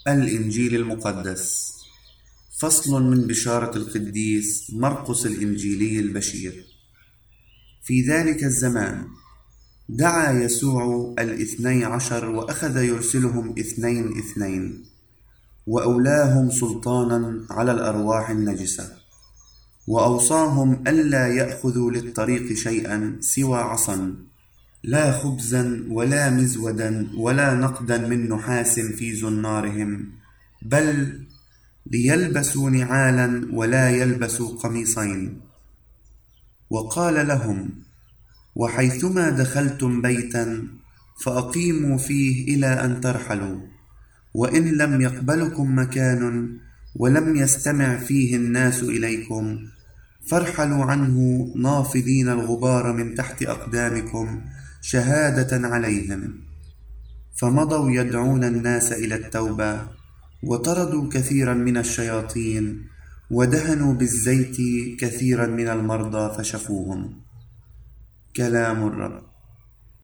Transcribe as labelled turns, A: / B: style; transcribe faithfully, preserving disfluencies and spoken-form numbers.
A: الإنجيل المقدس. فصل من بشارة القديس مرقس الإنجيلي البشير. في ذلك الزمان دعا يسوع الاثني عشر وأخذ يرسلهم اثنين اثنين، وأولاهم سلطانا على الأرواح النجسة، وأوصاهم ألا يأخذوا للطريق شيئا سوى عصا، لا خبزا ولا مزودا ولا نقدا من نحاس في زنارهم، بل ليلبسوا نعالا ولا يلبسوا قميصين. وقال لهم: وحيثما دخلتم بيتا فأقيموا فيه إلى أن ترحلوا، وإن لم يقبلكم مكان ولم يستمع فيه الناس إليكم فارحلوا عنه نافضين الغبار من تحت أقدامكم شهادة عليهم. فمضوا يدعون الناس إلى التوبة، وطردوا كثيرا من الشياطين، ودهنوا بالزيت كثيرا من المرضى فشفوهم. كلام الرب.